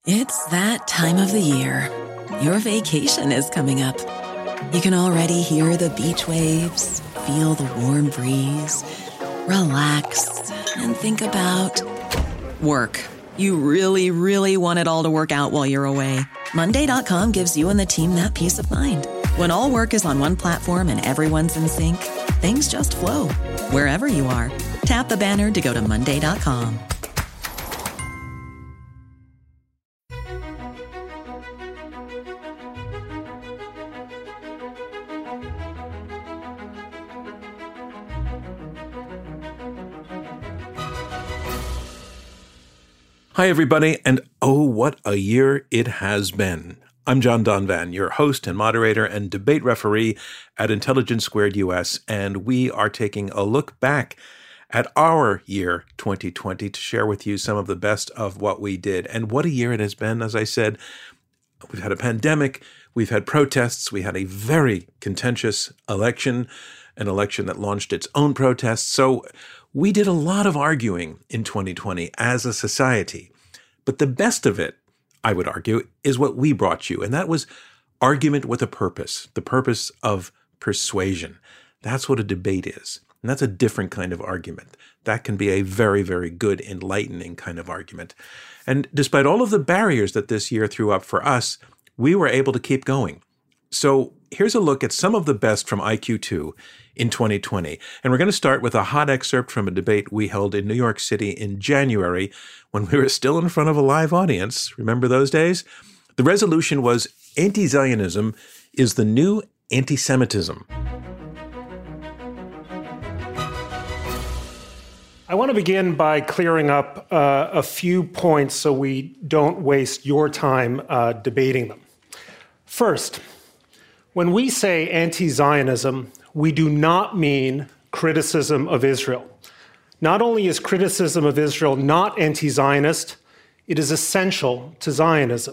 It's that time of the year. Your vacation is coming up. You can already hear the beach waves, feel the warm breeze, relax, and think about work. You really, really want it all to work out while you're away. Monday.com gives you and the team that peace of mind. When all work is on one platform and everyone's in sync, things just flow. Wherever you are, tap the banner to go to Monday.com. Hi, everybody, and oh, what a year it has been. I'm John Donvan, your host and moderator and debate referee at Intelligence Squared US, and we are taking a look back at our year 2020 to share with you some of the best of what we did. And what a year it has been. As I said, we've had a pandemic, we've had protests, we had a very contentious election, an election that launched its own protests. So we did a lot of arguing in 2020 as a society. But the best of it, I would argue, is what we brought you. And that was argument with a purpose, the purpose of persuasion. That's what a debate is. And that's a different kind of argument. That can be a very, very good, enlightening kind of argument. And despite all of the barriers that this year threw up for us, we were able to keep going. So here's a look at some of the best from IQ2 in 2020. And we're going to start with a hot excerpt from a debate we held in New York City in January when we were still in front of a live audience. Remember those days? The resolution was anti-Zionism is the new anti-Semitism. I want to begin by clearing up a few points so we don't waste your time debating them. First, when we say anti-Zionism, we do not mean criticism of Israel. Not only is criticism of Israel not anti-Zionist, it is essential to Zionism.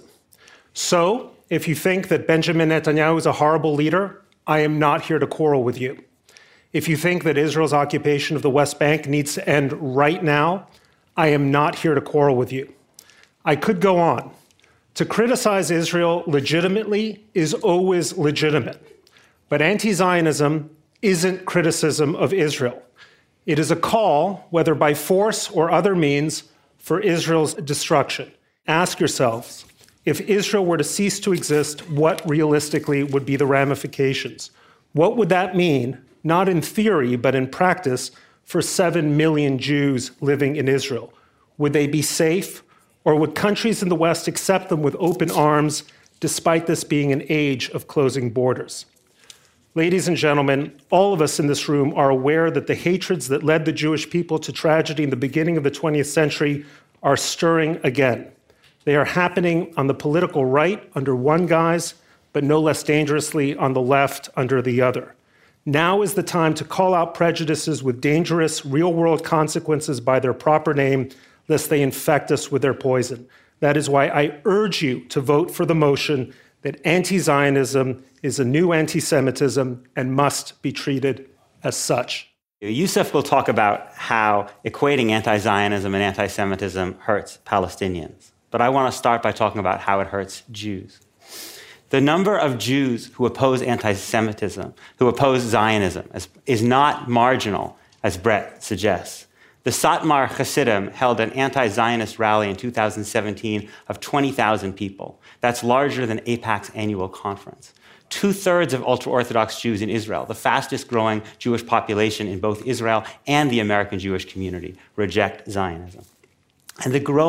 So, if you think that Benjamin Netanyahu is a horrible leader, I am not here to quarrel with you. If you think that Israel's occupation of the West Bank needs to end right now, I am not here to quarrel with you. I could go on. To criticize Israel legitimately is always legitimate. But anti-Zionism isn't criticism of Israel. It is a call, whether by force or other means, for Israel's destruction. Ask yourselves, if Israel were to cease to exist, what realistically would be the ramifications? What would that mean, not in theory, but in practice, for 7 million Jews living in Israel? Would they be safe? Or would countries in the West accept them with open arms, despite this being an age of closing borders? Ladies and gentlemen, all of us in this room are aware that the hatreds that led the Jewish people to tragedy in the beginning of the 20th century are stirring again. They are happening on the political right under one guise, but no less dangerously on the left under the other. Now is the time to call out prejudices with dangerous, real-world consequences by their proper name, lest they infect us with their poison. That is why I urge you to vote for the motion that anti-Zionism is a new anti-Semitism and must be treated as such. Yusuf will talk about how equating anti-Zionism and anti-Semitism hurts Palestinians. But I want to start by talking about how it hurts Jews. The number of Jews who oppose anti-Semitism, who oppose Zionism, is not marginal, as Brett suggests. The Satmar Hasidim held an anti-Zionist rally in 2017 of 20,000 people. That's larger than AIPAC's annual conference. 2/3 of ultra-Orthodox Jews in Israel, the fastest growing Jewish population in both Israel and the American Jewish community, reject Zionism. And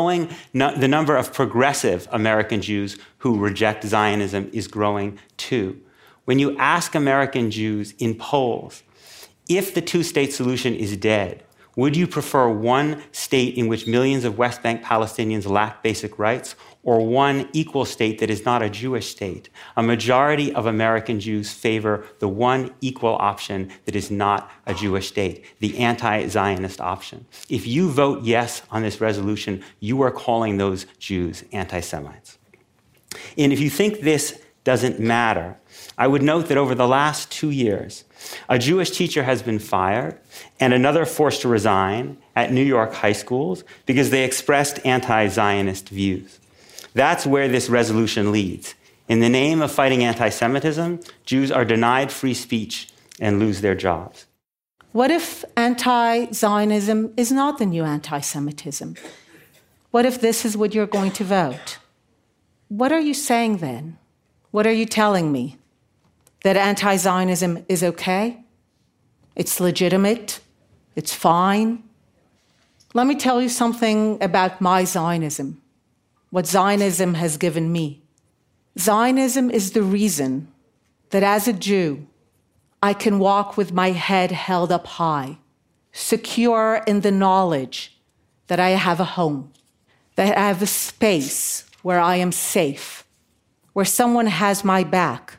the number of progressive American Jews who reject Zionism is growing too. When you ask American Jews in polls, if the two-state solution is dead, would you prefer one state in which millions of West Bank Palestinians lack basic rights, or one equal state that is not a Jewish state? A majority of American Jews favor the one equal option that is not a Jewish state, the anti-Zionist option. If you vote yes on this resolution, you are calling those Jews anti-Semites. And if you think this doesn't matter, I would note that over the last 2 years, a Jewish teacher has been fired and another forced to resign at New York high schools because they expressed anti-Zionist views. That's where this resolution leads. In the name of fighting anti-Semitism, Jews are denied free speech and lose their jobs. What if anti-Zionism is not the new anti-Semitism? What if this is what you're going to vote? What are you saying then? What are you telling me? That anti-Zionism is okay? It's legitimate? It's fine? Let me tell you something about my Zionism, what Zionism has given me. Zionism is the reason that as a Jew, I can walk with my head held up high, secure in the knowledge that I have a home, that I have a space where I am safe, where someone has my back.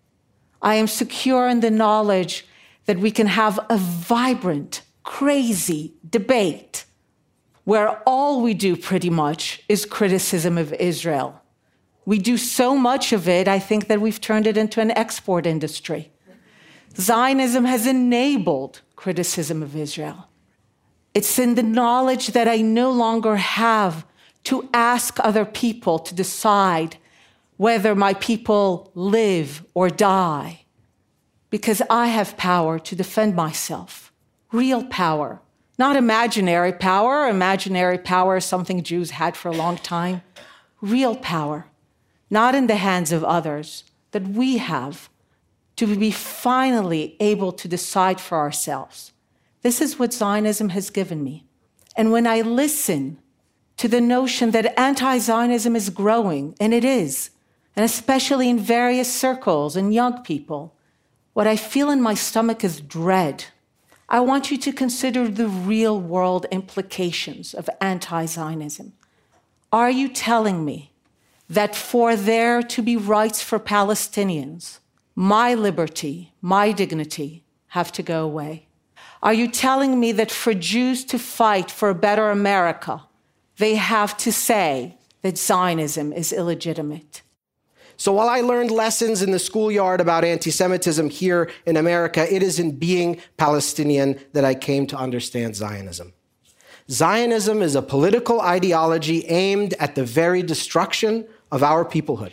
I am secure in the knowledge that we can have a vibrant, crazy debate where all we do pretty much is criticism of Israel. We do so much of it, I think that we've turned it into an export industry. Zionism has enabled criticism of Israel. It's in the knowledge that I no longer have to ask other people to decide whether my people live or die, because I have power to defend myself. Real power, not imaginary power. Imaginary power is something Jews had for a long time. Real power, not in the hands of others, that we have to be finally able to decide for ourselves. This is what Zionism has given me. And when I listen to the notion that anti-Zionism is growing, and it is, and especially in various circles and young people, what I feel in my stomach is dread. I want you to consider the real world implications of anti-Zionism. Are you telling me that for there to be rights for Palestinians, my liberty, my dignity have to go away? Are you telling me that for Jews to fight for a better America, they have to say that Zionism is illegitimate? So while I learned lessons in the schoolyard about anti-Semitism here in America, it is in being Palestinian that I came to understand Zionism. Zionism is a political ideology aimed at the very destruction of our peoplehood.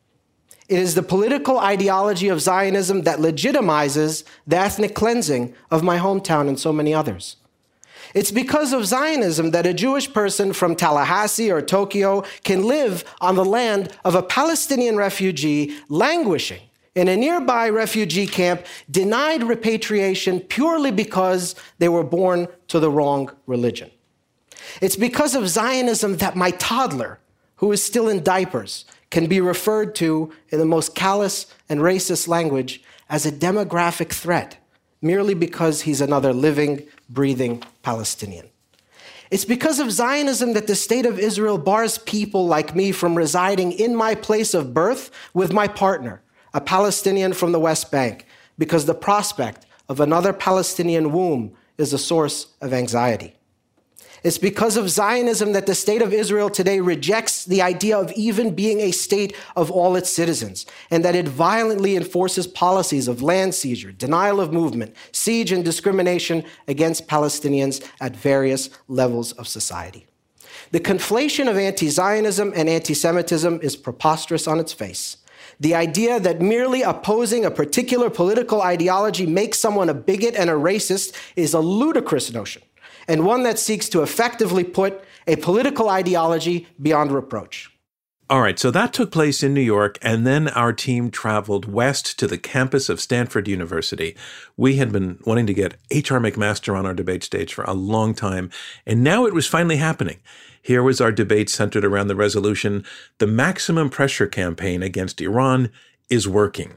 It is the political ideology of Zionism that legitimizes the ethnic cleansing of my hometown and so many others. It's because of Zionism that a Jewish person from Tallahassee or Tokyo can live on the land of a Palestinian refugee languishing in a nearby refugee camp, denied repatriation purely because they were born to the wrong religion. It's because of Zionism that my toddler, who is still in diapers, can be referred to in the most callous and racist language as a demographic threat, merely because he's another living, breathing Palestinian. It's because of Zionism that the state of Israel bars people like me from residing in my place of birth with my partner, a Palestinian from the West Bank, because the prospect of another Palestinian womb is a source of anxiety. It's because of Zionism that the state of Israel today rejects the idea of even being a state of all its citizens, and that it violently enforces policies of land seizure, denial of movement, siege, and discrimination against Palestinians at various levels of society. The conflation of anti-Zionism and anti-Semitism is preposterous on its face. The idea that merely opposing a particular political ideology makes someone a bigot and a racist is a ludicrous notion, and one that seeks to effectively put a political ideology beyond reproach. All right, so that took place in New York, and then our team traveled west to the campus of Stanford University. We had been wanting to get H.R. McMaster on our debate stage for a long time, and now it was finally happening. Here was our debate centered around the resolution, "The Maximum Pressure Campaign Against Iran is Working."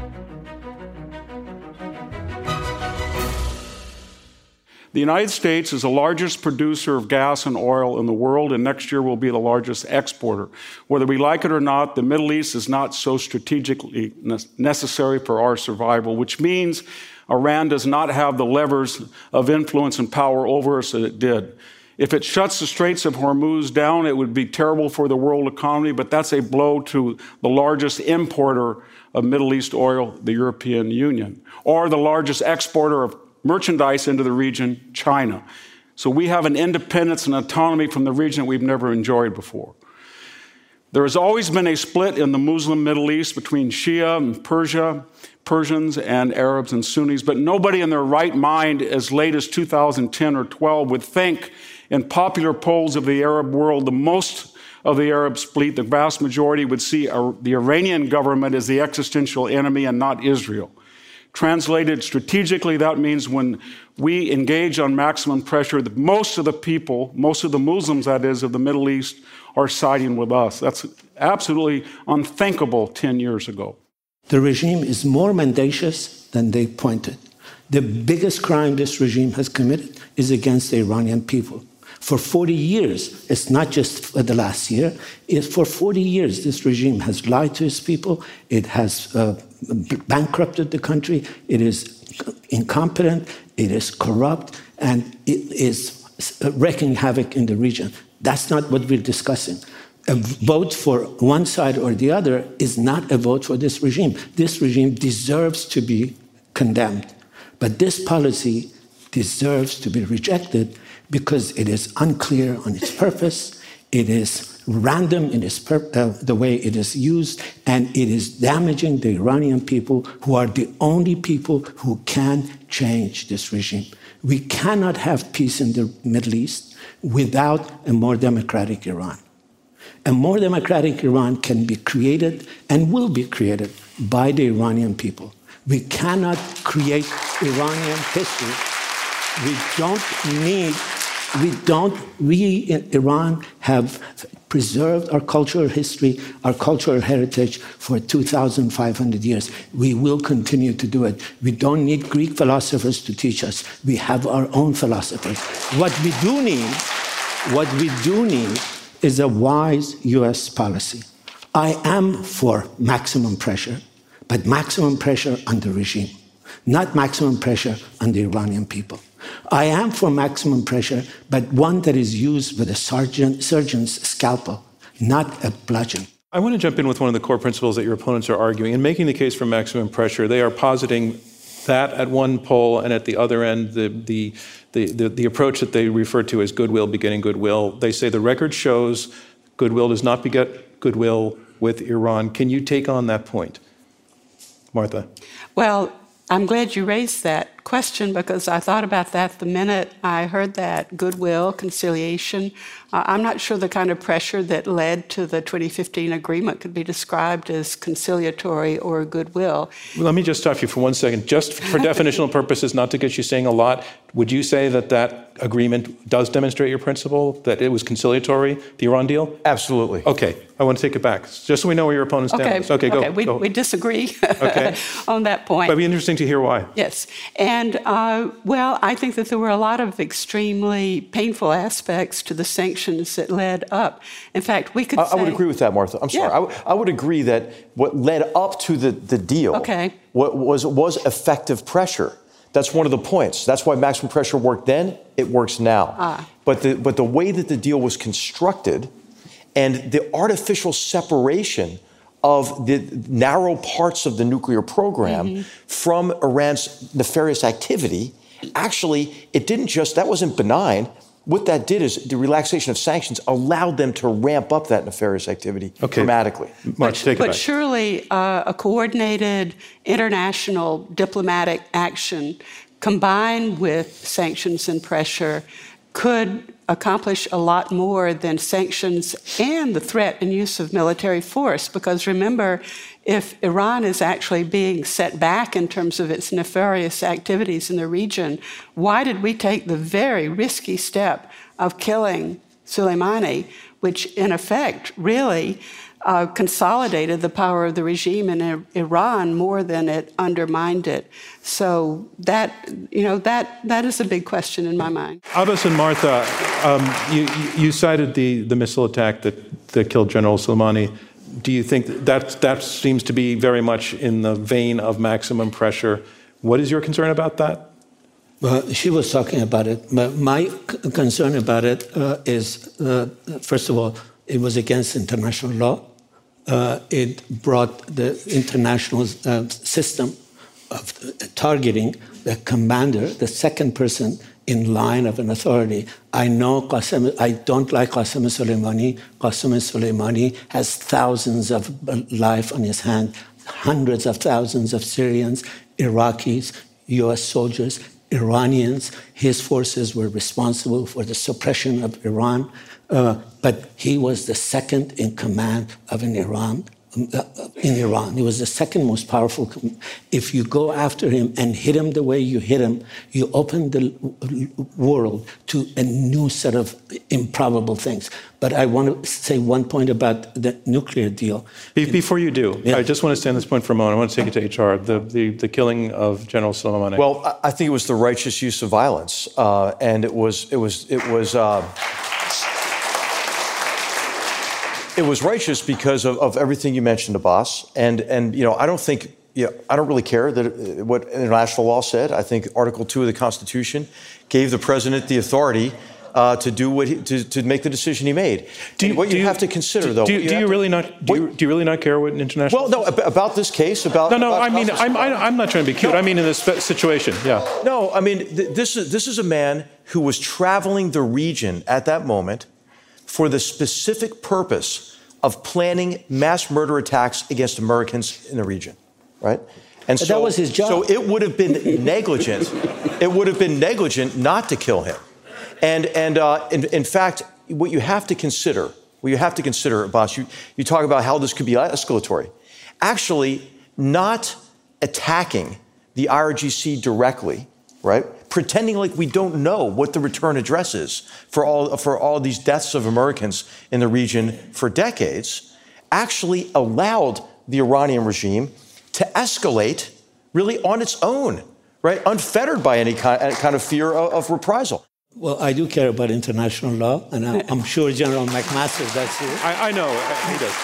The United States is the largest producer of gas and oil in the world, and next year will be the largest exporter. Whether we like it or not, the Middle East is not so strategically necessary for our survival, which means Iran does not have the levers of influence and power over us that it did. If it shuts the Straits of Hormuz down, it would be terrible for the world economy, but that's a blow to the largest importer of Middle East oil, the European Union, or the largest exporter of merchandise into the region, China. So we have an independence and autonomy from the region that we've never enjoyed before. There has always been a split in the Muslim Middle East between Shia and Persians and Arabs and Sunnis, but nobody in their right mind as late as 2010 or 12 would think in popular polls of the Arab world, the most of the Arab split, the vast majority would see the Iranian government as the existential enemy and not Israel. Translated strategically, that means when we engage on maximum pressure, that most of the people, most of the Muslims, that is, of the Middle East, are siding with us. That's absolutely unthinkable 10 years ago. The regime is more mendacious than they pointed. The biggest crime this regime has committed is against the Iranian people. For 40 years, it's not just for the last year, for 40 years, this regime has lied to its people, it has bankrupted the country, it is incompetent, it is corrupt, and it is wreaking havoc in the region. That's not what we're discussing. A vote for one side or the other is not a vote for this regime. This regime deserves to be condemned. But this policy deserves to be rejected because it is unclear on its purpose, it is random in its the way it is used, and it is damaging the Iranian people, who are the only people who can change this regime. We cannot have peace in the Middle East without a more democratic Iran. A more democratic Iran can be created and will be created by the Iranian people. We cannot create Iranian history. We in Iran have preserved our cultural history, our cultural heritage for 2,500 years. We will continue to do it. We don't need Greek philosophers to teach us. We have our own philosophers. What we do need is a wise U.S. policy. I am for maximum pressure, but maximum pressure on the regime, not maximum pressure on the Iranian people. I am for maximum pressure, but one that is used with a surgeon's scalpel, not a bludgeon. I want to jump in with one of the core principles that your opponents are arguing. In making the case for maximum pressure, they are positing that at one pole, and at the other end, the approach that they refer to as goodwill begetting goodwill. They say the record shows goodwill does not beget goodwill with Iran. Can you take on that point, Martha? Well, I'm glad you raised that question, because I thought about that the minute I heard that, goodwill, conciliation. I'm not sure the kind of pressure that led to the 2015 agreement could be described as conciliatory or goodwill. Well, let me just stop you for 1 second. Just for definitional purposes, not to get you saying a lot, would you say that that agreement does demonstrate your principle, that it was conciliatory, the Iran deal? Absolutely. Okay, I want to take it back, just so we know where your opponents stand. Okay, go. We disagree okay. on that point. But it'd be interesting to hear why. Yes. And, well, I think that there were a lot of extremely painful aspects to the sanctions that led up. In fact, we could say... I would agree with that, Martha. I'm sorry. Yeah. I would agree that what led up to the deal was effective pressure. That's one of the points. That's why maximum pressure worked then. It works now. But the way that the deal was constructed and the artificial separation of the narrow parts of the nuclear program from Iran's nefarious activity, actually, that wasn't benign. What that did is the relaxation of sanctions allowed them to ramp up that nefarious activity dramatically. March, take it back. But surely a coordinated international diplomatic action combined with sanctions and pressure could accomplish a lot more than sanctions and the threat and use of military force. Because remember, if Iran is actually being set back in terms of its nefarious activities in the region, why did we take the very risky step of killing Soleimani, which in effect really consolidated the power of the regime in Iran more than it undermined it? So that is a big question in my mind. Abbas and Martha, you cited the missile attack that killed General Soleimani. Do you think that seems to be very much in the vein of maximum pressure? What is your concern about that? Well, she was talking about it. My concern about it is, first of all, it was against international law. It brought the international system of targeting the commander, the second person in line of an authority. I don't like Qasem Soleimani. Qasem Soleimani has thousands of lives on his hand, hundreds of thousands of Syrians, Iraqis, U.S. soldiers, Iranians. His forces were responsible for the suppression of Iran, but he was the second in command of Iran. He was the second most powerful. If you go after him and hit him the way you hit him, you open the world to a new set of improbable things. But I want to say one point about the nuclear deal. Before you do, I just want to stay on this point for a moment. I want to take it to HR, the killing of General Soleimani. Well, I think it was the righteous use of violence, and it was righteous because of everything you mentioned, Abbas. And I don't really care that what international law said. I think Article 2 of the Constitution gave the president the authority to do to make the decision he made. Do you have to consider, though? Do you really not care what international? Well, no. About this case, I'm not trying to be cute. I mean, in this situation, yeah. No, I mean, this is a man who was traveling the region at that moment for the specific purpose of planning mass murder attacks against Americans in the region, right? And so that was his job. So it would have been negligent. It would have been negligent not to kill him. And in fact, what you have to consider, Abbas, you talk about how this could be escalatory. Actually, not attacking the IRGC directly, right? Pretending like we don't know what the return address is for all these deaths of Americans in the region for decades, actually allowed the Iranian regime to escalate really on its own, right? Unfettered by any kind of fear of reprisal. Well, I do care about international law, and I'm sure General McMaster does too. I know, he does.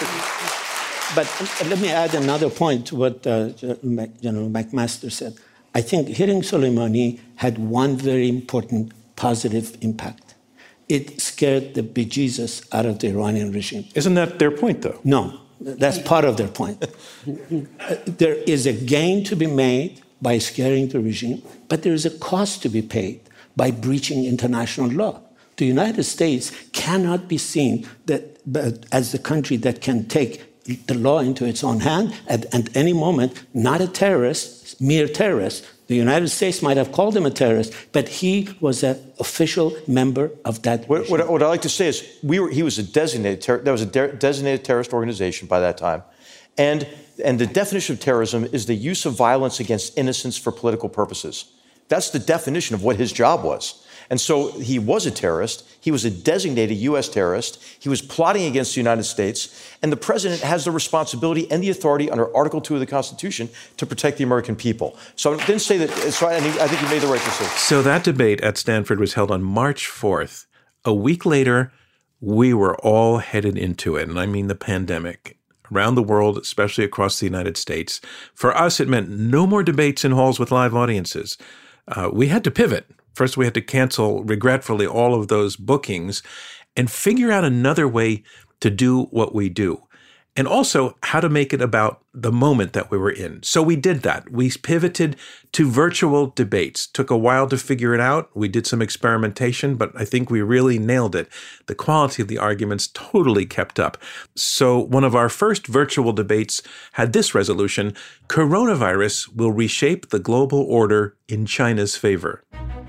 But let me add another point to what General McMaster said. I think hitting Soleimani had one very important positive impact. It scared the bejesus out of the Iranian regime. Isn't that their point, though? No, that's part of their point. There is a gain to be made by scaring the regime, but there is a cost to be paid by breaching international law. The United States cannot be seen as the country that can take the law into its own hand at any moment, not a terrorist, mere terrorist. The United States might have called him a terrorist, but he was an official member of that regime. What I like to say is he was a designated designated terrorist organization by that time. And the definition of terrorism is the use of violence against innocents for political purposes. That's the definition of what his job was. And so he was a terrorist. He was a designated U.S. terrorist. He was plotting against the United States. And the president has the responsibility and the authority under Article 2 of the Constitution to protect the American people. So I didn't say that. So I think you made the right decision. So that debate at Stanford was held on March 4th. A week later, we were all headed into it. And I mean the pandemic. Around the world, especially across the United States. For us, it meant no more debates in halls with live audiences. We had to pivot. First, we had to cancel, regretfully, all of those bookings and figure out another way to do what we do. And also how to make it about the moment that we were in. So we did that. We pivoted to virtual debates. Took a while to figure it out. We did some experimentation, but I think we really nailed it. The quality of the arguments totally kept up. So one of our first virtual debates had this resolution: coronavirus will reshape the global order in China's favor.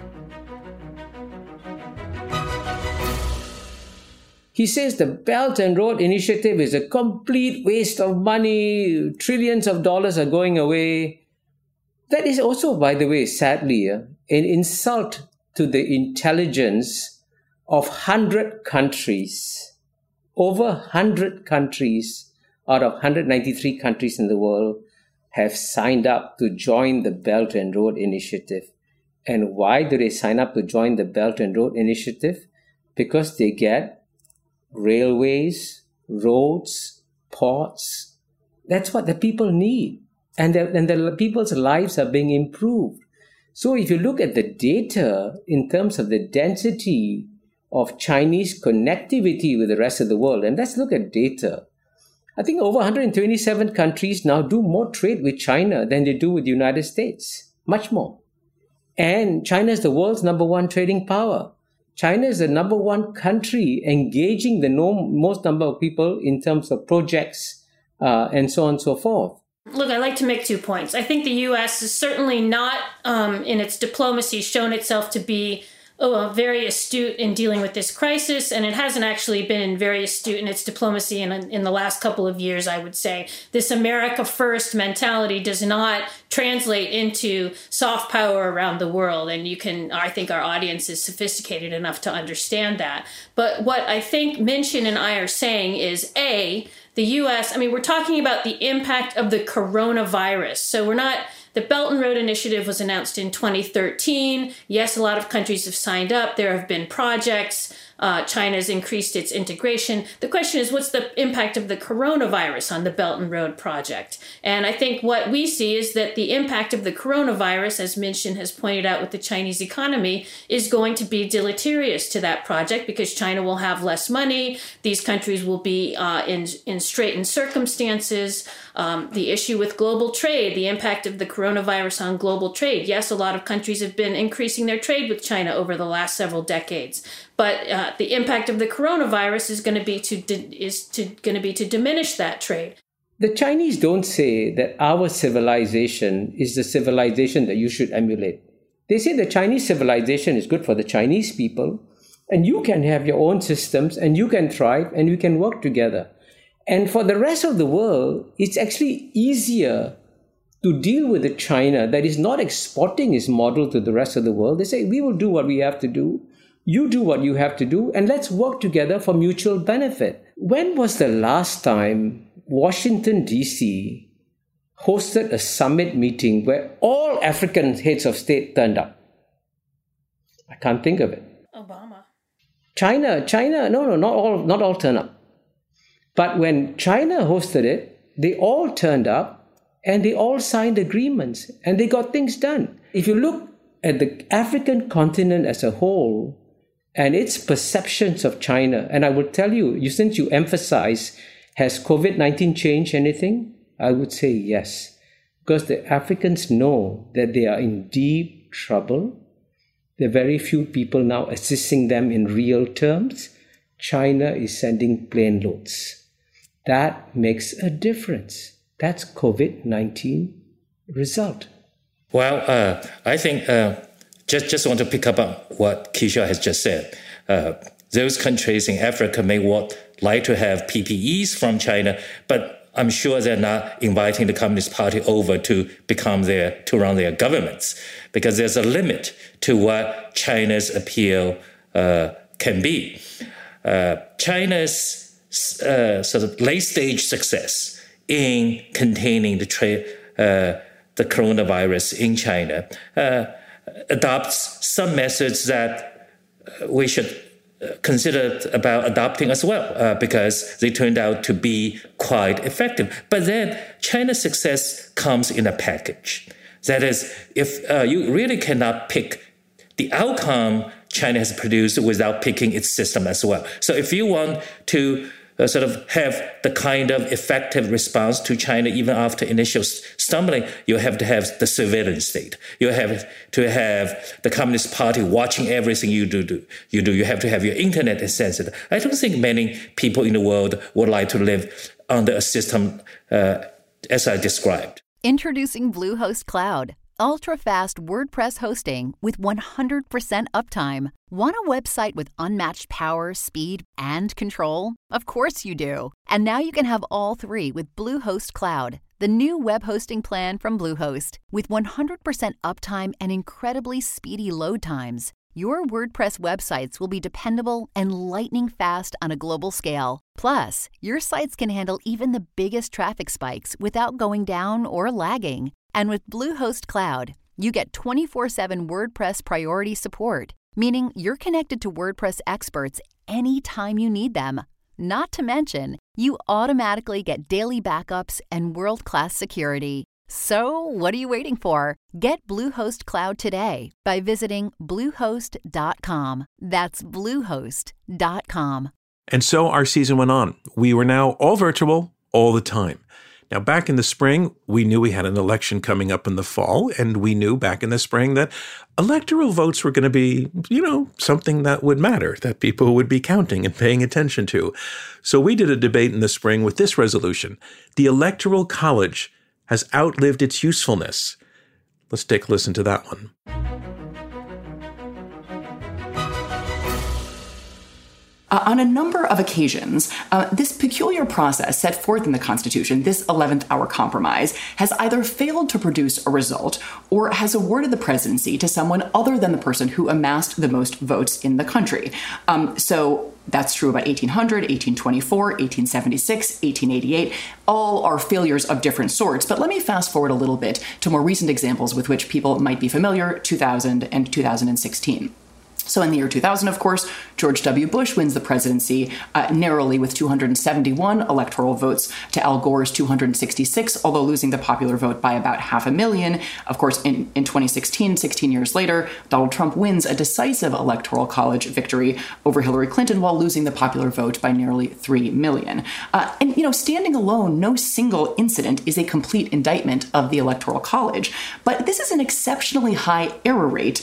He says the Belt and Road Initiative is a complete waste of money. Trillions of dollars are going away. That is also, by the way, sadly, an insult to the intelligence of 100 countries. Over 100 countries out of 193 countries in the world have signed up to join the Belt and Road Initiative. And why do they sign up to join the Belt and Road Initiative? Because they get railways, roads, ports. That's what the people need. And the people's lives are being improved. So if you look at the data in terms of the density of Chinese connectivity with the rest of the world, and let's look at data. I think over 127 countries now do more trade with China than they do with the United States. Much more. And China is the world's number one trading power. China is the number one country engaging the most number of people in terms of projects and so on and so forth. Look, I'd like to make 2 points. I think the U.S. is certainly not, in its diplomacy, shown itself to be very astute in dealing with this crisis, and it hasn't actually been very astute in its diplomacy in the last couple of years, I would say. This America First mentality does not translate into soft power around the world, and I think our audience is sophisticated enough to understand that. But what I think Minchin and I are saying is, the U.S., we're talking about the impact of the coronavirus. So the Belt and Road Initiative was announced in 2013. Yes, a lot of countries have signed up. There have been projects. China's increased its integration. The question is, what's the impact of the coronavirus on the Belt and Road project? And I think what we see is that the impact of the coronavirus, as Minchin has pointed out with the Chinese economy, is going to be deleterious to that project because China will have less money. These countries will be in straitened circumstances. The issue with global trade, the impact of the coronavirus on global trade. Yes, a lot of countries have been increasing their trade with China over the last several decades. But the impact of the coronavirus is going to be to diminish that trade. The Chinese don't say that our civilization is the civilization that you should emulate. They say the Chinese civilization is good for the Chinese people, and you can have your own systems, and you can thrive, and we can work together. And for the rest of the world, it's actually easier to deal with a China that is not exporting its model to the rest of the world. They say, we will do what we have to do. You do what you have to do, and let's work together for mutual benefit. When was the last time Washington, D.C. hosted a summit meeting where all African heads of state turned up? I can't think of it. Obama. China, no, not all turned up. But when China hosted it, they all turned up and they all signed agreements and they got things done. If you look at the African continent as a whole and its perceptions of China, and I will tell you, since you emphasize, has COVID-19 changed anything? I would say yes, because the Africans know that they are in deep trouble. There are very few people now assisting them in real terms. China is sending plane loads. That makes a difference. That's COVID-19 result. Well, I think just want to pick up on what Kishore has just said. Those countries in Africa may like to have PPEs from China, but I'm sure they're not inviting the Communist Party over to run their governments, because there's a limit to what China's appeal can be. China's sort of late-stage success in containing the coronavirus in China adopts some methods that we should consider about adopting as well, because they turned out to be quite effective. But then China's success comes in a package. That is, if you really cannot pick the outcome China has produced without picking its system as well. So if you want to sort of have the kind of effective response to China even after initial stumbling, you have to have the surveillance state. You have to have the Communist Party watching everything you do. You have to have your internet censored. I don't think many people in the world would like to live under a system as I described. Introducing Bluehost Cloud, ultra-fast WordPress hosting with 100% uptime. Want a website with unmatched power, speed, and control? Of course you do. And now you can have all three with Bluehost Cloud, the new web hosting plan from Bluehost. With 100% uptime and incredibly speedy load times, your WordPress websites will be dependable and lightning fast on a global scale. Plus, your sites can handle even the biggest traffic spikes without going down or lagging. And with Bluehost Cloud, you get 24/7 WordPress priority support, meaning you're connected to WordPress experts anytime you need them. Not to mention, you automatically get daily backups and world-class security. So, what are you waiting for? Get Bluehost Cloud today by visiting Bluehost.com. That's Bluehost.com. And so our season went on. We were now all virtual all the time. Now, back in the spring, we knew we had an election coming up in the fall, and we knew back in the spring that electoral votes were going to be, something that would matter, that people would be counting and paying attention to. So we did a debate in the spring with this resolution: the Electoral College has outlived its usefulness. Let's take a listen to that one. On a number of occasions, this peculiar process set forth in the Constitution, this 11th hour compromise, has either failed to produce a result or has awarded the presidency to someone other than the person who amassed the most votes in the country. So that's true about 1800, 1824, 1876, 1888. All are failures of different sorts. But let me fast forward a little bit to more recent examples with which people might be familiar, 2000 and 2016. So in the year 2000, of course, George W. Bush wins the presidency narrowly with 271 electoral votes to Al Gore's 266, although losing the popular vote by about 500,000. Of course, in 2016, 16 years later, Donald Trump wins a decisive electoral college victory over Hillary Clinton while losing the popular vote by nearly 3 million. Standing alone, no single incident is a complete indictment of the electoral college. But this is an exceptionally high error rate,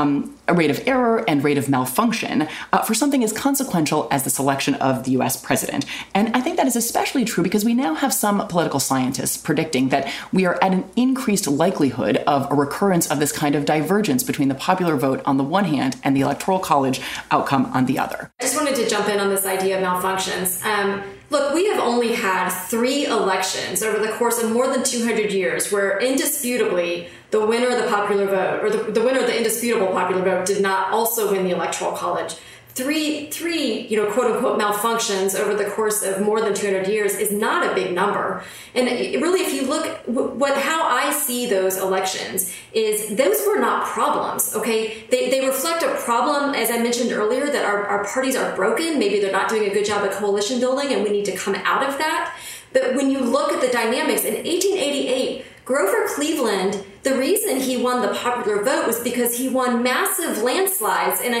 a rate of error and rate of malfunction for something as consequential as the selection of the U.S. president. And I think that is especially true because we now have some political scientists predicting that we are at an increased likelihood of a recurrence of this kind of divergence between the popular vote on the one hand and the Electoral College outcome on the other. I just wanted to jump in on this idea of malfunctions. Look, we have only had 3 elections over the course of more than 200 years where indisputably the winner of the popular vote, or the winner of the indisputable popular vote, did not also win the Electoral College. Three, quote unquote malfunctions over the course of more than 200 years is not a big number. And really, if you look how I see those elections is those were not problems. Okay, they reflect a problem, as I mentioned earlier, that our parties are broken. Maybe they're not doing a good job of coalition building, and we need to come out of that. But when you look at the dynamics in 1888. Grover Cleveland, the reason he won the popular vote was because he won massive landslides in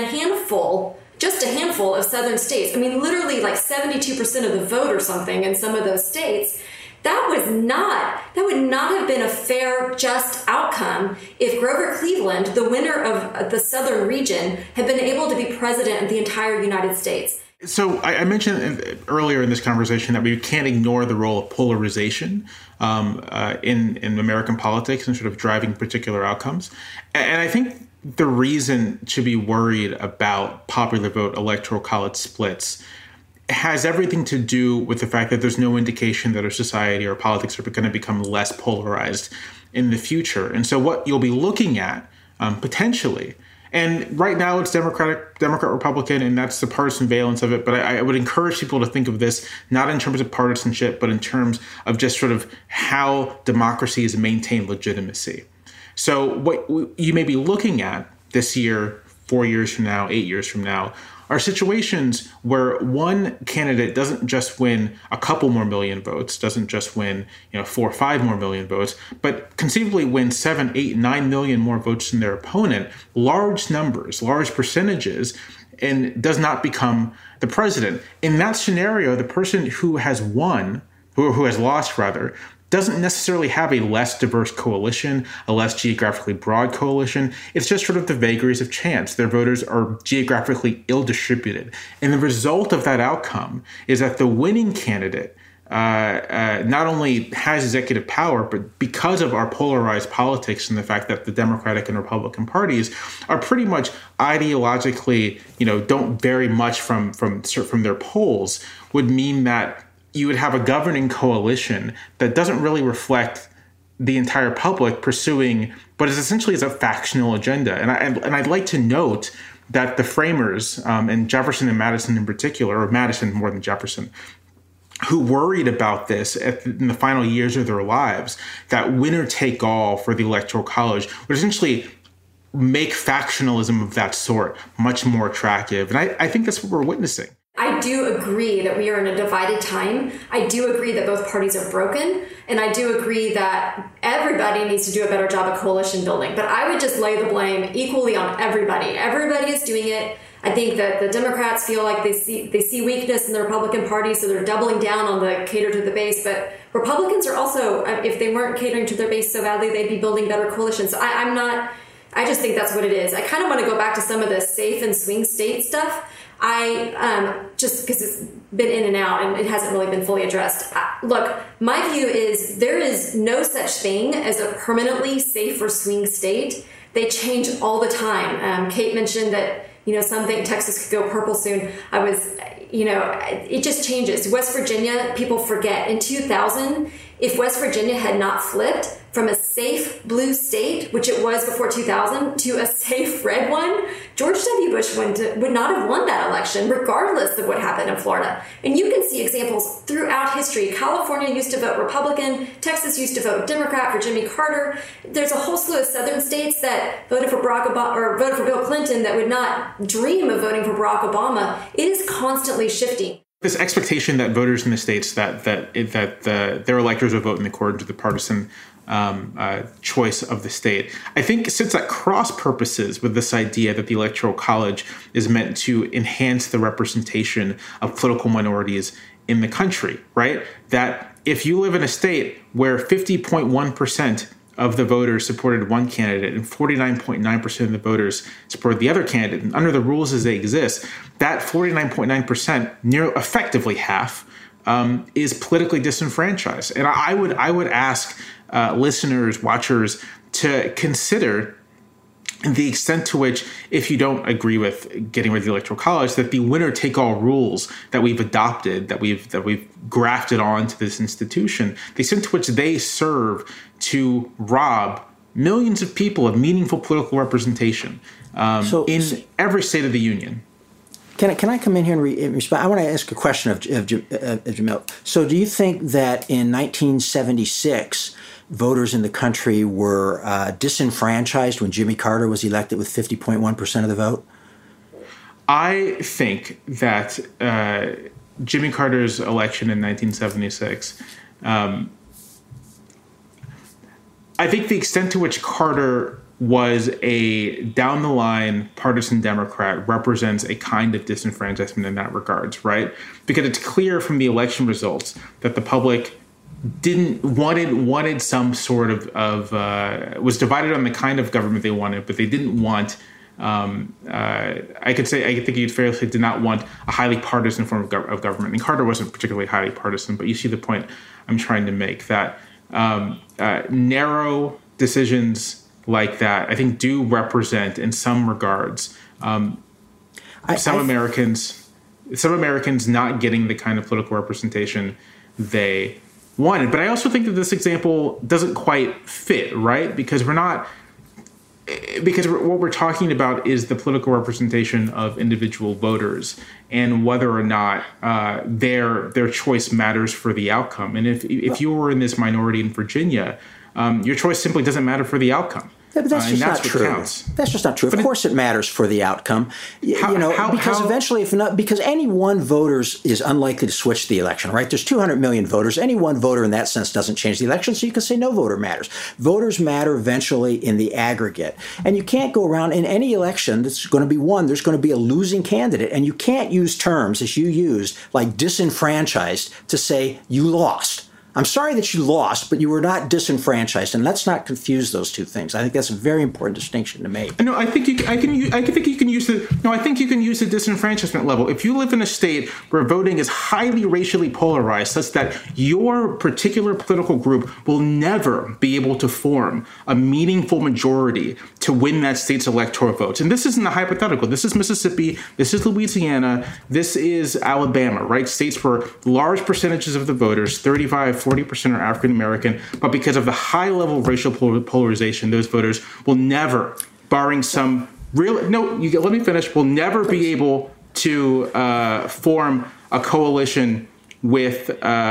just a handful of southern states. I mean, literally like 72% of the vote or something in some of those states. That would not have been a fair, just outcome if Grover Cleveland, the winner of the southern region, had been able to be president of the entire United States. So I mentioned earlier in this conversation that we can't ignore the role of polarization in American politics and sort of driving particular outcomes. And I think the reason to be worried about popular vote electoral college splits has everything to do with the fact that there's no indication that our society or politics are going to become less polarized in the future. And so what you'll be looking at potentially, and right now it's Democrat, Republican, and that's the partisan valence of it. But I would encourage people to think of this not in terms of partisanship, but in terms of just sort of how democracy is maintained legitimacy. So what you may be looking at this year, 4 years from now, 8 years from now, are situations where one candidate doesn't just win a couple more million votes, doesn't just win 4 or 5 more million votes, but conceivably win 7, 8, 9 million more votes than their opponent, large numbers, large percentages, and does not become the president. In that scenario, the person who has won, who has lost rather, doesn't necessarily have a less diverse coalition, a less geographically broad coalition. It's just sort of the vagaries of chance. Their voters are geographically ill-distributed. And the result of that outcome is that the winning candidate not only has executive power, but because of our polarized politics and the fact that the Democratic and Republican parties are pretty much ideologically, don't vary much from their polls, would mean that you would have a governing coalition that doesn't really reflect the entire public pursuing what is essentially a factional agenda. And I'd like to note that the framers, and Jefferson and Madison in particular, or Madison more than Jefferson, who worried about this in the final years of their lives, that winner take all for the Electoral College would essentially make factionalism of that sort much more attractive. And I think that's what we're witnessing. I do agree that we are in a divided time. I do agree that both parties are broken. And I do agree that everybody needs to do a better job of coalition building. But I would just lay the blame equally on everybody. Everybody is doing it. I think that the Democrats feel like they see weakness in the Republican Party, so they're doubling down on the cater to the base. But Republicans are also, if they weren't catering to their base so badly, they'd be building better coalitions. So I just think that's what it is. I kind of want to go back to some of the safe and swing state stuff. Just because it's been in and out and it hasn't really been fully addressed. Look, my view is there is no such thing as a permanently safe or swing state. They change all the time. Kate mentioned that, some think Texas could go purple soon. It just changes. West Virginia, people forget. In 2000, if West Virginia had not flipped from a safe blue state, which it was before 2000, to a safe red one, George W. Bush would not have won that election, regardless of what happened in Florida. And you can see examples throughout history. California used to vote Republican. Texas used to vote Democrat for Jimmy Carter. There's a whole slew of southern states that voted for Barack Obama or voted for Bill Clinton that would not dream of voting for Barack Obama. It is constantly shifting. This expectation that voters in the states that their electors will vote in accordance with the partisan choice of the state, I think sits at cross purposes with this idea that the Electoral College is meant to enhance the representation of political minorities in the country, right? That if you live in a state where 50.1% of the voters supported one candidate and 49.9% of the voters supported the other candidate, and under the rules as they exist, that 49.9%, effectively half, is politically disenfranchised. And I would ask listeners, watchers, to consider the extent to which, if you don't agree with getting rid of the Electoral College, that the winner-take-all rules that we've adopted, that we've grafted onto this institution, the extent to which they serve to rob millions of people of meaningful political representation in every state of the union. Can I come in here and respond? I want to ask a question of Jamil. So do you think that in 1976, voters in the country were disenfranchised when Jimmy Carter was elected with 50.1% of the vote? I think that Jimmy Carter's election in 1976, I think the extent to which Carter was a down-the-line partisan Democrat represents a kind of disenfranchisement in that regards, right? Because it's clear from the election results that the public wanted some sort of was divided on the kind of government they wanted, but they didn't want. I think you'd fairly say did not want a highly partisan form of government. And Carter wasn't particularly highly partisan, but you see the point I'm trying to make, that narrow decisions like that, I think, do represent, in some regards, some Americans not getting the kind of political representation they wanted. But I also think that this example doesn't quite fit, right? Because what we're talking about is the political representation of individual voters and whether or not their choice matters for the outcome. And if you were in this minority in Virginia, your choice simply doesn't matter for the outcome. Yeah, but that's just not true. That's just not true. Of course, it matters for the outcome. Because any one voter is unlikely to switch the election, right? There's 200 million voters. Any one voter in that sense doesn't change the election, so you can say no voter matters. Voters matter eventually in the aggregate. And you can't go around in any election that's going to be won, there's going to be a losing candidate. And you can't use terms, as you used, like disenfranchised, to say you lost. I'm sorry that you lost, but you were not disenfranchised, and let's not confuse those two things. I think that's a very important distinction to make. No, I think you can use the disenfranchisement level. If you live in a state where voting is highly racially polarized, such that your particular political group will never be able to form a meaningful majority to win that state's electoral votes, and this isn't a hypothetical. This is Mississippi. This is Louisiana. This is Alabama, right? States where large percentages of the voters, 40% are African American, but because of the high level of racial polarization, those voters will never, barring some let me finish, will never be able to form a coalition with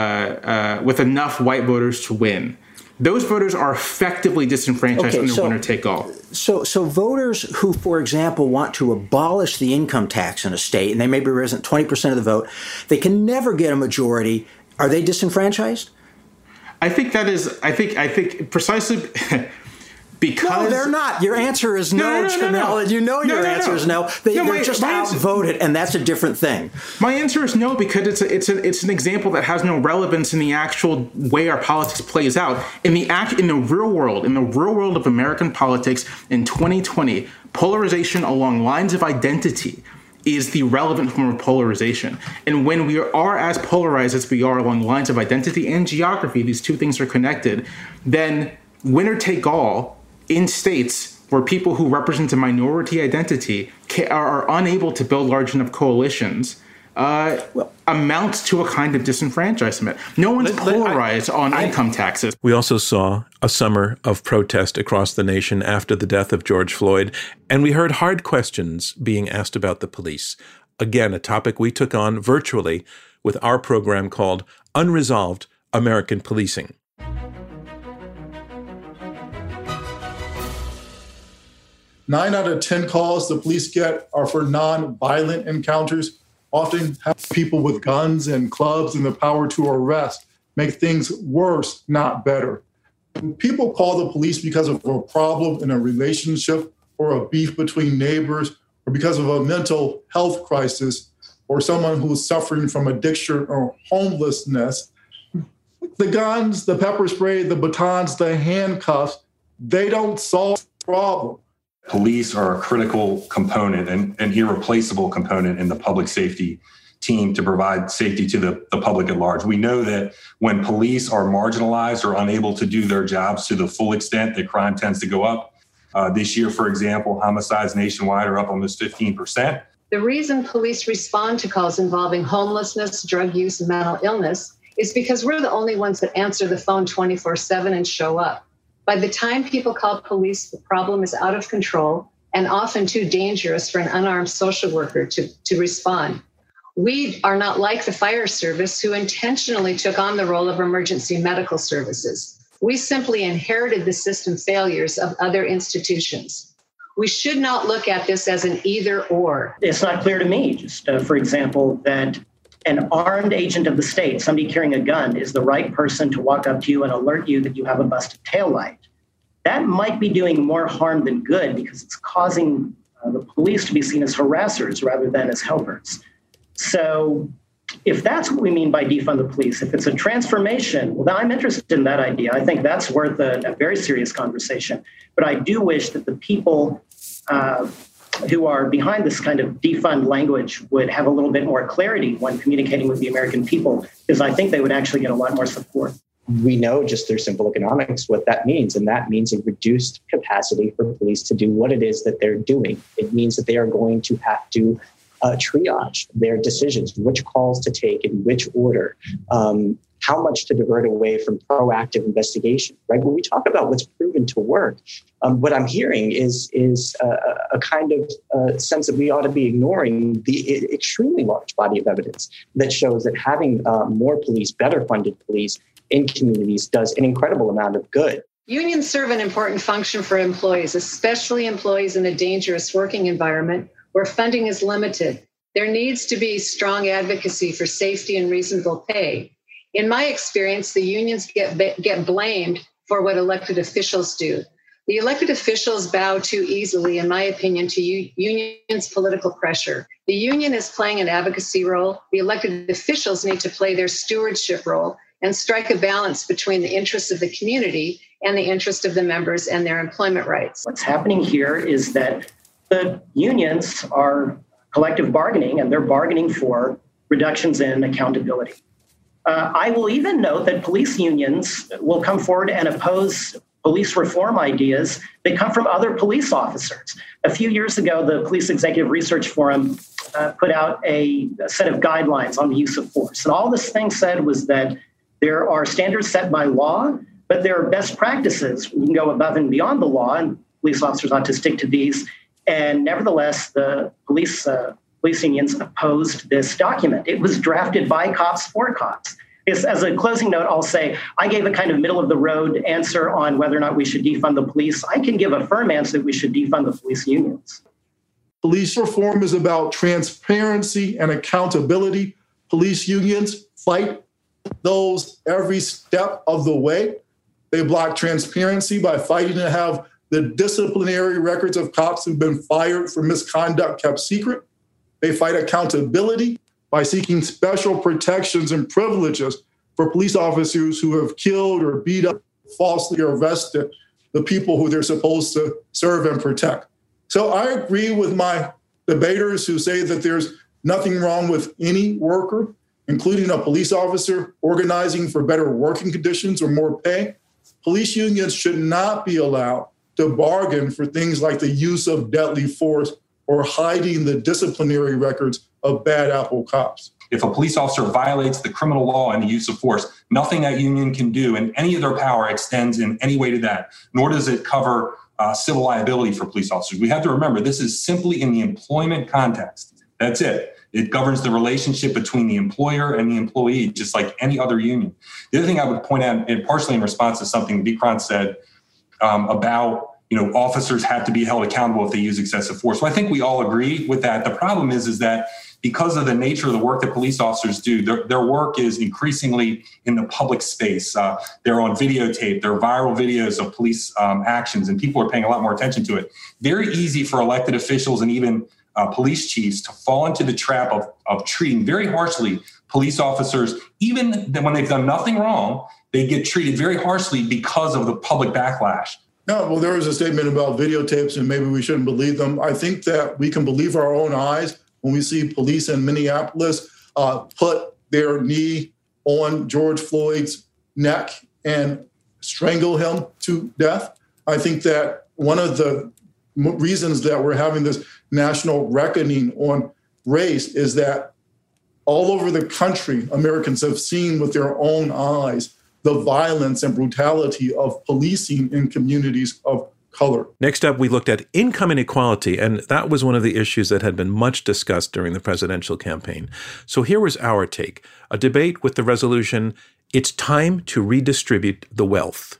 enough white voters to win. Those voters are effectively disenfranchised under winner take all. So voters who, for example, want to abolish the income tax in a state, and they maybe represent 20% of the vote, they can never get a majority. Are they disenfranchised? I think precisely Because no, they're not. Your answer is no, Janelle. You know your answer is no. They're just outvoted, and that's a different thing. My answer is no, because it's an example that has no relevance in the actual way our politics plays out. In the real world of American politics in 2020, polarization along lines of identity is the relevant form of polarization. And when we are as polarized as we are along lines of identity and geography, these two things are connected, then winner take all in states where people who represent a minority identity are unable to build large enough coalitions amounts to a kind of disenfranchisement. No one's polarized on income taxes. We also saw a summer of protest across the nation after the death of George Floyd, and we heard hard questions being asked about the police. Again, a topic we took on virtually with our program called Unresolved American Policing. Nine out of 10 calls the police get are for non-violent encounters, often have people with guns and clubs and the power to arrest, make things worse, not better. When people call the police because of a problem in a relationship or a beef between neighbors or because of a mental health crisis or someone who's suffering from addiction or homelessness, the guns, the pepper spray, the batons, the handcuffs, they don't solve the problem. Police are a critical component and an irreplaceable component in the public safety team to provide safety to the public at large. We know that when police are marginalized or unable to do their jobs to the full extent, that crime tends to go up. This year, for example, homicides nationwide are up almost 15%. The reason police respond to calls involving homelessness, drug use, and mental illness is because we're the only ones that answer the phone 24/7 and show up. By the time people call police, the problem is out of control and often too dangerous for an unarmed social worker to respond. We are not like the fire service, who intentionally took on the role of emergency medical services. We simply inherited the system failures of other institutions. We should not look at this as an either or. It's not clear to me, just for example, that an armed agent of the state, somebody carrying a gun, is the right person to walk up to you and alert you that you have a busted taillight. That might be doing more harm than good because it's causing the police to be seen as harassers rather than as helpers. So if that's what we mean by defund the police, if it's a transformation, well, I'm interested in that idea. I think that's worth a very serious conversation. But I do wish that the people who are behind this kind of defund language would have a little bit more clarity when communicating with the American people, because I think they would actually get a lot more support. We know just through simple economics what that means, and that means a reduced capacity for police to do what it is that they're doing. It means that they are going to have to triage their decisions, which calls to take in which order, how much to divert away from proactive investigation, right? When we talk about what's proven to work, what I'm hearing is a kind of sense that we ought to be ignoring the extremely large body of evidence that shows that having more police, better funded police in communities does an incredible amount of good. Unions serve an important function for employees, especially employees in a dangerous working environment where funding is limited. There needs to be strong advocacy for safety and reasonable pay. In my experience, the unions get blamed for what elected officials do. The elected officials bow too easily, in my opinion, to unions' political pressure. The union is playing an advocacy role. The elected officials need to play their stewardship role and strike a balance between the interests of the community and the interest of the members and their employment rights. What's happening here is that the unions are collective bargaining, and they're bargaining for reductions in accountability. I will even note that police unions will come forward and oppose police reform ideas that come from other police officers. A few years ago, the Police Executive Research Forum put out a set of guidelines on the use of force. And all this thing said was that there are standards set by law, but there are best practices. You can go above and beyond the law, and police officers ought to stick to these. And nevertheless, the police unions opposed this document. It was drafted by cops for cops. As a closing note, I'll say I gave a kind of middle-of-the-road answer on whether or not we should defund the police. I can give a firm answer that we should defund the police unions. Police reform is about transparency and accountability. Police unions fight those every step of the way. They block transparency by fighting to have The disciplinary records of cops who've been fired for misconduct kept secret. They fight accountability by seeking special protections and privileges for police officers who have killed or beat up, falsely arrested the people who they're supposed to serve and protect. So I agree with my debaters who say that there's nothing wrong with any worker, including a police officer, organizing for better working conditions or more pay. Police unions should not be allowed to bargain for things like the use of deadly force or hiding the disciplinary records of bad apple cops. If a police officer violates the criminal law and the use of force, nothing that union can do and any of their power extends in any way to that, nor does it cover civil liability for police officers. We have to remember this is simply in the employment context. That's it. It governs the relationship between the employer and the employee, just like any other union. The other thing I would point out, and partially in response to something Vikrant said about, officers have to be held accountable if they use excessive force. So I think we all agree with that. The problem is that because of the nature of the work that police officers do, their work is increasingly in the public space. They're on videotape. There are viral videos of police actions, and people are paying a lot more attention to it. Very easy for elected officials and even police chiefs to fall into the trap of treating very harshly police officers, even when they've done nothing wrong. They get treated very harshly because of the public backlash. No, well, there was a statement about videotapes, and maybe we shouldn't believe them. I think that we can believe our own eyes when we see police in Minneapolis put their knee on George Floyd's neck and strangle him to death. I think that one of the reasons that we're having this national reckoning on race is that all over the country, Americans have seen with their own eyes the violence and brutality of policing in communities of color. Next up, we looked at income inequality, and that was one of the issues that had been much discussed during the presidential campaign. So here was our take, a debate with the resolution, "It's time to redistribute the wealth."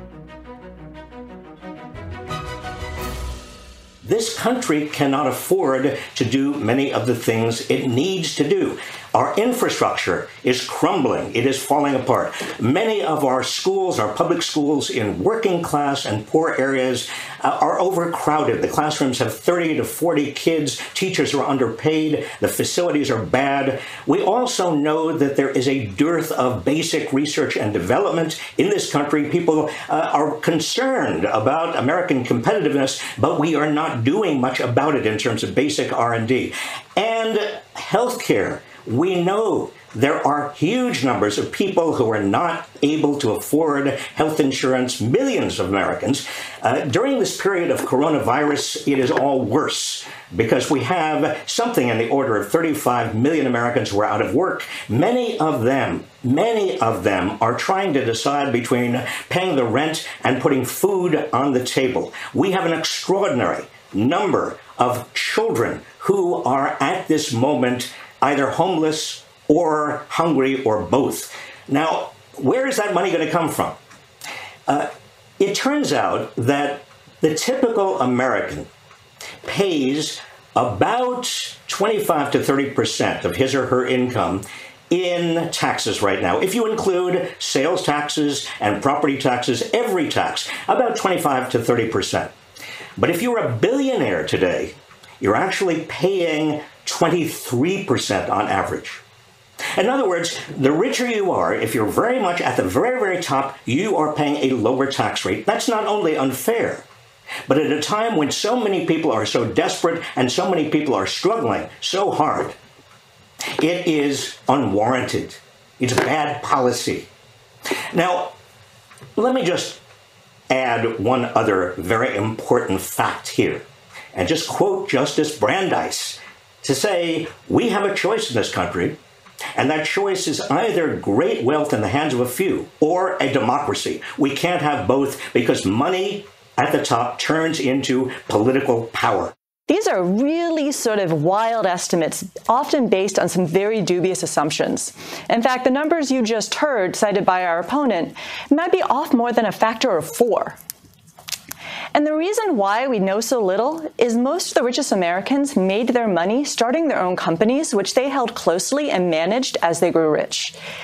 This country cannot afford to do many of the things it needs to do. Our infrastructure is crumbling. It is falling apart. Many of our schools, our public schools in working class and poor areas are overcrowded. The classrooms have 30 to 40 kids. Teachers are underpaid. The facilities are bad. We also know that there is a dearth of basic research and development in this country. People are concerned about American competitiveness, but we are not doing much about it in terms of basic R&D. And healthcare. We know there are huge numbers of people who are not able to afford health insurance, millions of Americans. During this period of coronavirus, it is all worse because we have something in the order of 35 million Americans who are out of work. Many of them are trying to decide between paying the rent and putting food on the table. We have an extraordinary number of children who are at this moment either homeless or hungry or both. Now, where is that money going to come from? It turns out that the typical American pays about 25 to 30% of his or her income in taxes right now. If you include sales taxes and property taxes, every tax, about 25 to 30%. But if you're a billionaire today, you're actually paying 23% on average. In other words, the richer you are, if you're very much at the very, very top, you are paying a lower tax rate. That's not only unfair, but at a time when so many people are so desperate and so many people are struggling so hard, it is unwarranted. It's bad policy. Now, let me just add one other very important fact here, and just quote Justice Brandeis to say, we have a choice in this country, and that choice is either great wealth in the hands of a few or a democracy. We can't have both because money at the top turns into political power. These are really sort of wild estimates, often based on some very dubious assumptions. In fact, the numbers you just heard cited by our opponent might be off more than a factor of 4. And the reason why we know so little is most of the richest Americans made their money starting their own companies, which they held closely and managed as they grew rich.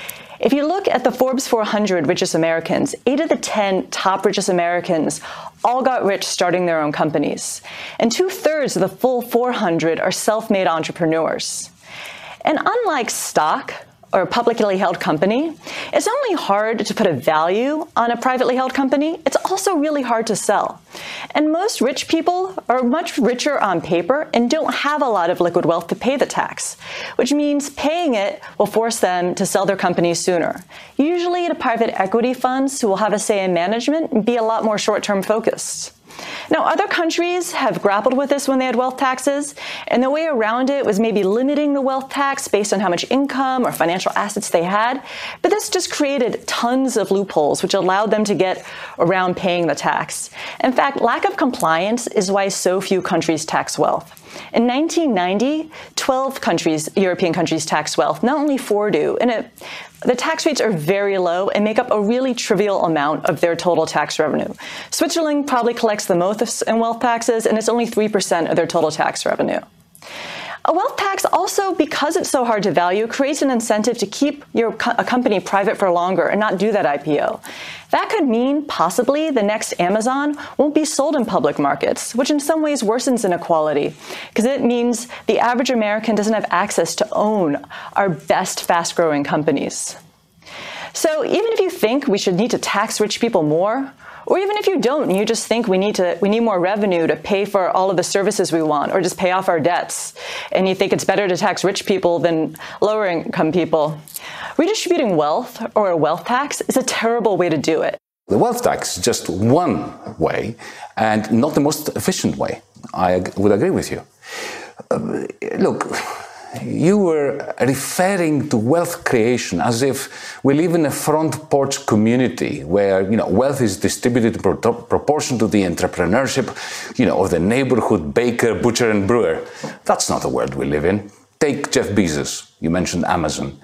If you look at the Forbes 400 richest Americans, 8 of the 10 top richest Americans all got rich starting their own companies. And 2/3 of the full 400 are self-made entrepreneurs. And unlike stock or a publicly held company, it's not only hard to put a value on a privately held company, it's also really hard to sell. And most rich people are much richer on paper and don't have a lot of liquid wealth to pay the tax, which means paying it will force them to sell their companies sooner, usually to private equity funds who will have a say in management and be a lot more short-term focused. Now, other countries have grappled with this when they had wealth taxes, and the way around it was maybe limiting the wealth tax based on how much income or financial assets they had, but this just created tons of loopholes, which allowed them to get around paying the tax. In fact, lack of compliance is why so few countries tax wealth. In 1990, 12 European countries tax wealth, not only 4 do, and the tax rates are very low and make up a really trivial amount of their total tax revenue. Switzerland probably collects the most in wealth taxes, and it's only 3% of their total tax revenue. A wealth tax also, because it's so hard to value, creates an incentive to keep a company private for longer and not do that IPO. That could mean possibly the next Amazon won't be sold in public markets, which in some ways worsens inequality, because it means the average American doesn't have access to own our best fast-growing companies. So even if you think we should need to tax rich people more, or even if you don't, and you just think we need more revenue to pay for all of the services we want, or just pay off our debts, and you think it's better to tax rich people than lower income people, redistributing wealth or a wealth tax is a terrible way to do it. The wealth tax is just one way and not the most efficient way. I would agree with you. Look, you were referring to wealth creation as if we live in a front porch community where, wealth is distributed in proportion to the entrepreneurship, of the neighborhood baker, butcher, and brewer. That's not the world we live in. Take Jeff Bezos. You mentioned Amazon.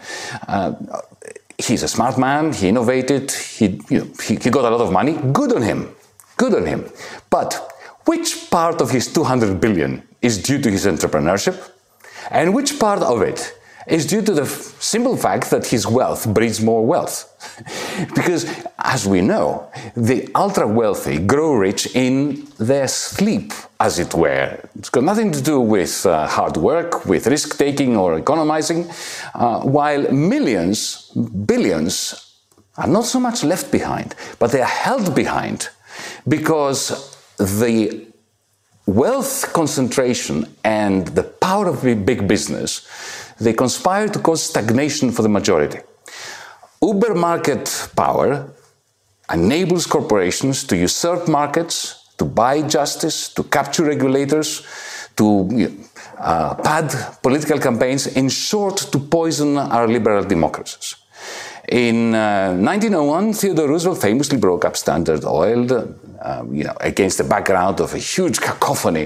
He's a smart man. He innovated. He got a lot of money. Good on him. Good on him. But which part of his $200 billion is due to his entrepreneurship? And which part of it is due to the simple fact that his wealth breeds more wealth? Because, as we know, the ultra-wealthy grow rich in their sleep, as it were. It's got nothing to do with hard work, with risk-taking or economizing, while millions, billions, are not so much left behind, but they are held behind because the wealth concentration and the power of big business, they conspire to cause stagnation for the majority. Uber market power enables corporations to usurp markets, to buy justice, to capture regulators, to pad political campaigns, in short, to poison our liberal democracies. In 1901, Theodore Roosevelt famously broke up Standard Oil, against the background of a huge cacophony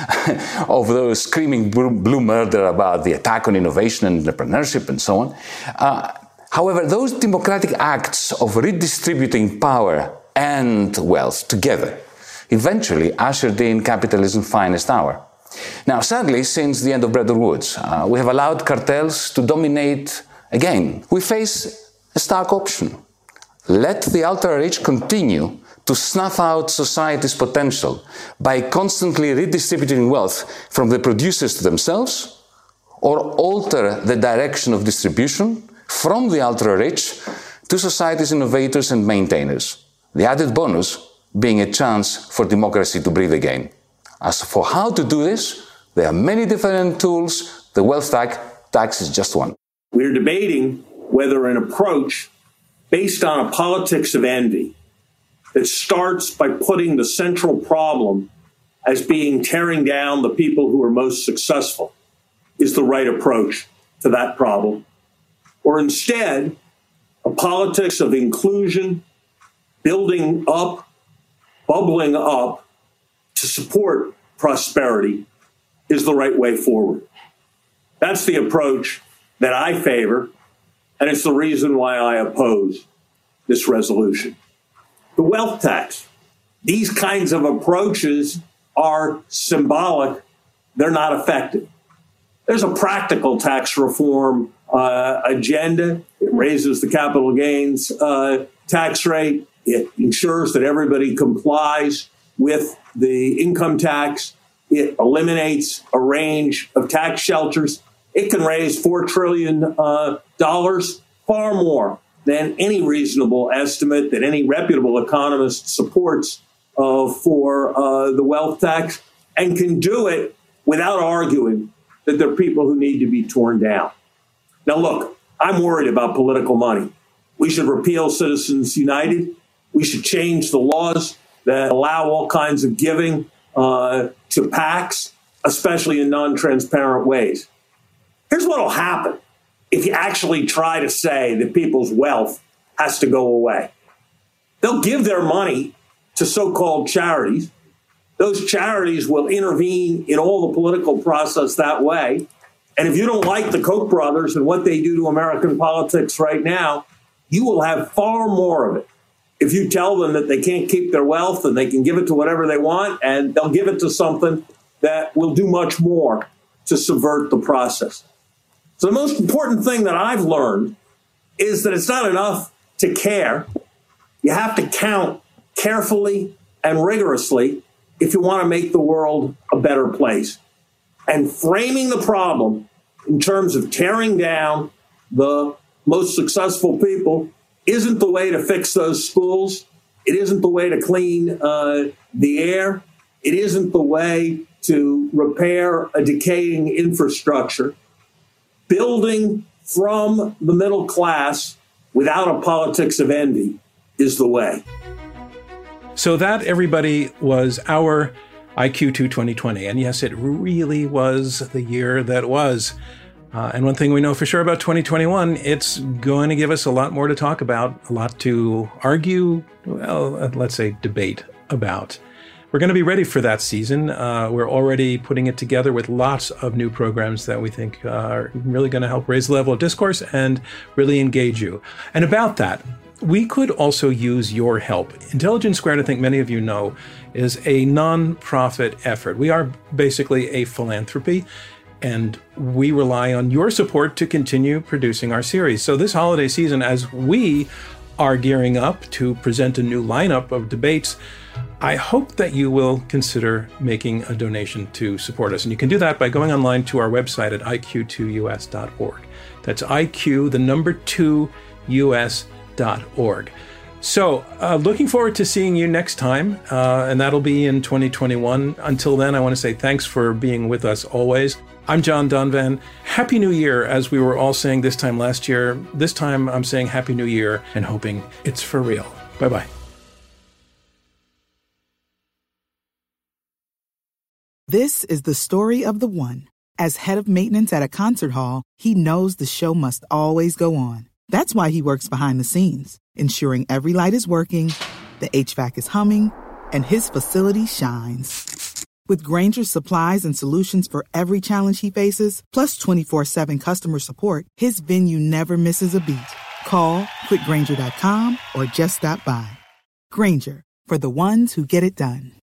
of those screaming blue murder about the attack on innovation and entrepreneurship and so on. However, those democratic acts of redistributing power and wealth together eventually ushered in capitalism's finest hour. Now, sadly, since the end of Bretton Woods, we have allowed cartels to dominate again. We face a stark option. Let the ultra-rich continue to snuff out society's potential by constantly redistributing wealth from the producers to themselves, or alter the direction of distribution from the ultra-rich to society's innovators and maintainers. The added bonus being a chance for democracy to breathe again. As for how to do this, there are many different tools. The wealth tax is just one. We're debating whether an approach based on a politics of envy that starts by putting the central problem as being tearing down the people who are most successful is the right approach to that problem. Or instead, a politics of inclusion, building up, bubbling up to support prosperity is the right way forward. That's the approach that I favor, and it's the reason why I oppose this resolution. The wealth tax. These kinds of approaches are symbolic. They're not effective. There's a practical tax reform agenda It raises the capital gains tax rate. It ensures that everybody complies with the income tax. It eliminates a range of tax shelters. It can raise $4 trillion, far more than any reasonable estimate that any reputable economist supports for the wealth tax, and can do it without arguing that there are people who need to be torn down. Now, look, I'm worried about political money. We should repeal Citizens United. We should change the laws that allow all kinds of giving to PACs, especially in non-transparent ways. Here's what will happen if you actually try to say that people's wealth has to go away. They'll give their money to so-called charities. Those charities will intervene in all the political process that way. And if you don't like the Koch brothers and what they do to American politics right now, you will have far more of it if you tell them that they can't keep their wealth and they can give it to whatever they want, and they'll give it to something that will do much more to subvert the process. So the most important thing that I've learned is that it's not enough to care. You have to count carefully and rigorously if you want to make the world a better place. And framing the problem in terms of tearing down the most successful people isn't the way to fix those schools. It isn't the way to clean the air. It isn't the way to repair a decaying infrastructure. Building from the middle class without a politics of envy is the way. So that, everybody, was our IQ2 2020. And yes, it really was the year that was. And one thing we know for sure about 2021, it's going to give us a lot more to talk about, a lot to argue, well, let's say debate about. We're going to be ready for that season. We're already putting it together with lots of new programs that we think are really going to help raise the level of discourse and really engage you. And about that, we could also use your help. Intelligence Squared, I think many of you know, is a nonprofit effort. We are basically a philanthropy, and we rely on your support to continue producing our series. So this holiday season, as we are gearing up to present a new lineup of debates, I hope that you will consider making a donation to support us. And you can do that by going online to our website at iq2us.org. That's IQ, the number 2, us.org. So looking forward to seeing you next time, and that'll be in 2021. Until then, I want to say thanks for being with us always. I'm John Donvan. Happy New Year, as we were all saying this time last year. This time I'm saying Happy New Year and hoping it's for real. Bye-bye. This is the story of the one. As head of maintenance at a concert hall, he knows the show must always go on. That's why he works behind the scenes, ensuring every light is working, the HVAC is humming, and his facility shines. With Grainger's supplies and solutions for every challenge he faces, plus 24/7 customer support, his venue never misses a beat. Call quickgrainger.com or just stop by. Grainger, for the ones who get it done.